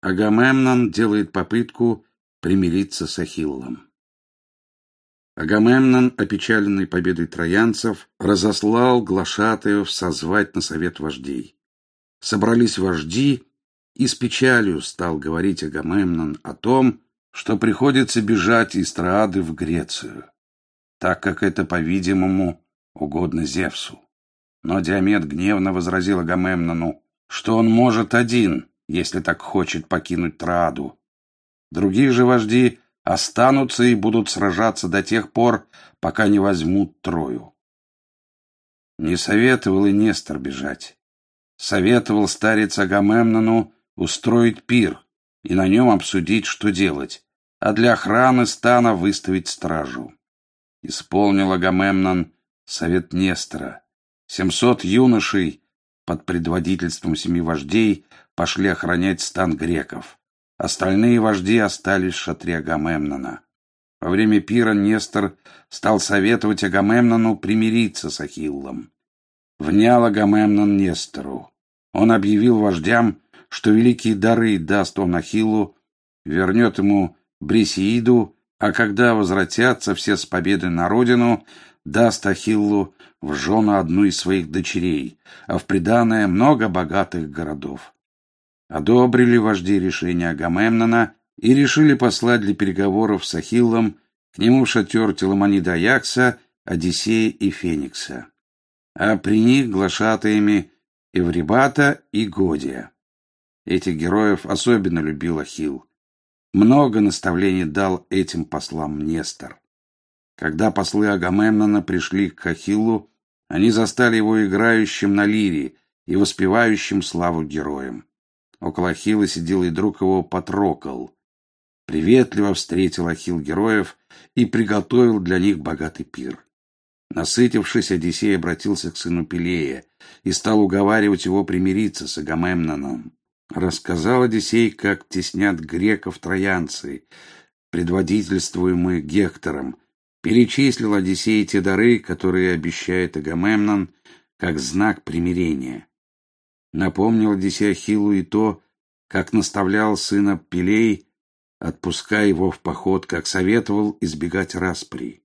Агамемнон делает попытку примириться с Ахиллом. Агамемнон, опечаленный победой троянцев, разослал глашатаев созвать на совет вождей. Собрались вожди, и с печалью стал говорить Агамемнон о том, что приходится бежать из Троады в Грецию, так как это, по-видимому, угодно Зевсу. Но Диомед гневно возразил Агамемнону, что он может один, если так хочет покинуть Троаду. Другие же вожди останутся и будут сражаться до тех пор, пока не возьмут Трою. Не советовал и Нестор бежать. Советовал старец Агамемнону устроить пир и на нем обсудить, что делать, а для охраны стана выставить стражу. Исполнил Агамемнон совет Нестора. 700 юношей под предводительством 7 вождей пошли охранять стан греков. Остальные вожди остались в шатре Агамемнона. Во время пира Нестор стал советовать Агамемнону примириться с Ахиллом. Внял Агамемнон Нестору. Он объявил вождям, что великие дары даст он Ахиллу, вернет ему Брисеиду, а когда возвратятся все с победой на родину, даст Ахиллу в жены одну из своих дочерей, а в приданое много богатых городов. Одобрили вожди решение Агамемнона и решили послать для переговоров с Ахиллом к нему в шатер Теламонида Аякса, Одиссея и Феникса, а при них глашатаями Эврибата и Годия. Этих героев особенно любил Ахилл. Много наставлений дал этим послам Нестор. Когда послы Агамемнона пришли к Ахиллу, они застали его играющим на лире и воспевающим славу героям. Около Ахилла сидел и друг его Патрокл. Приветливо встретил Ахилл героев и приготовил для них богатый пир. Насытившись, Одиссей обратился к сыну Пелея и стал уговаривать его примириться с Агамемноном. Рассказал Одиссей, как теснят греков троянцы, предводительствуемые Гектором. Перечислил Одиссей те дары, которые обещает Агамемнон, как знак примирения. Напомнил Одиссей Ахиллу и то, как наставлял сына Пелей, отпуская его в поход, как советовал избегать распри.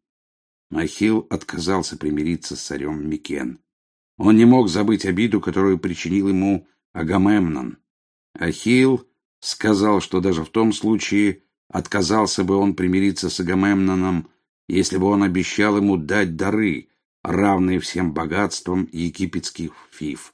Ахилл отказался примириться с царем Микен. Он не мог забыть обиду, которую причинил ему Агамемнон. Ахилл сказал, что даже в том случае отказался бы он примириться с Агамемноном, если бы он обещал ему дать дары, равные всем богатствам египетских фив.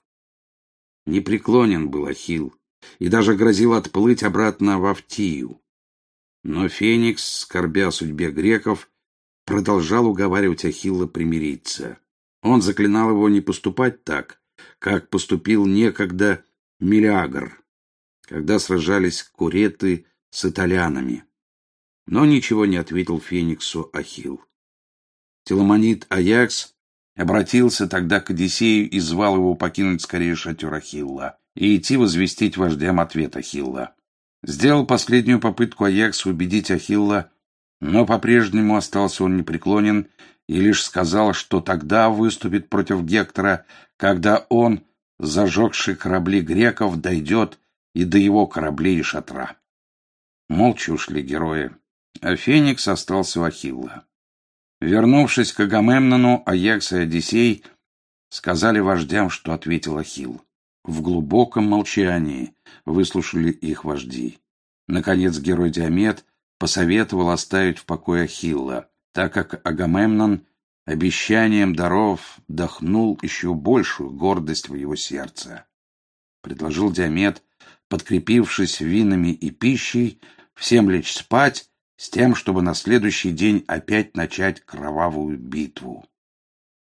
Непреклонен был Ахилл и даже грозил отплыть обратно в Автию. Но Феникс, скорбя о судьбе греков, продолжал уговаривать Ахилла примириться. Он заклинал его не поступать так, как поступил некогда Мелиагр, когда сражались куреты с итальянами. Но ничего не ответил Фениксу Ахилл. Теламонид Аякс обратился тогда к Одиссею и звал его покинуть скорее шатер Ахилла и идти возвестить вождям ответ Ахилла. Сделал последнюю попытку Аякс убедить Ахилла, но по-прежнему остался он непреклонен и лишь сказал, что тогда выступит против Гектора, когда он, зажегший корабли греков, дойдет и до его кораблей и шатра. Молча ушли герои, а Феникс остался у Ахилла. Вернувшись к Агамемнону, Аякс и Одиссей сказали вождям, что ответил Ахилл. В глубоком молчании выслушали их вожди. Наконец герой Диомед посоветовал оставить в покое Ахилла, так как Агамемнон обещанием даров вдохнул еще большую гордость в его сердце. Предложил Диомед, подкрепившись винами и пищей, всем лечь спать, с тем, чтобы на следующий день опять начать кровавую битву.